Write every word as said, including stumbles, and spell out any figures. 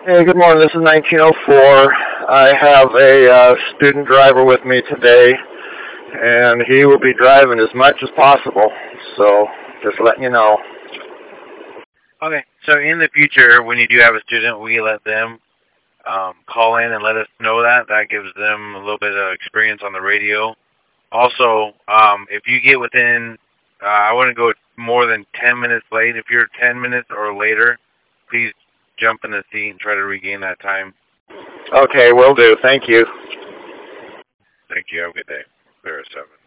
Hey, good morning. This is nineteen oh four. I have a uh, student driver with me today, and he will be driving as much as possible. So, just letting you know. Okay, so in the future, when you do have a student, we let them um, call in and let us know that. That gives them a little bit of experience on the radio. Also, um, if you get within, uh, I wouldn't go more than ten minutes late. If you're ten minutes or later, please jump in the seat and try to regain that time. Okay, will do. Thank you. Thank you. Have a good day. Clear at seven.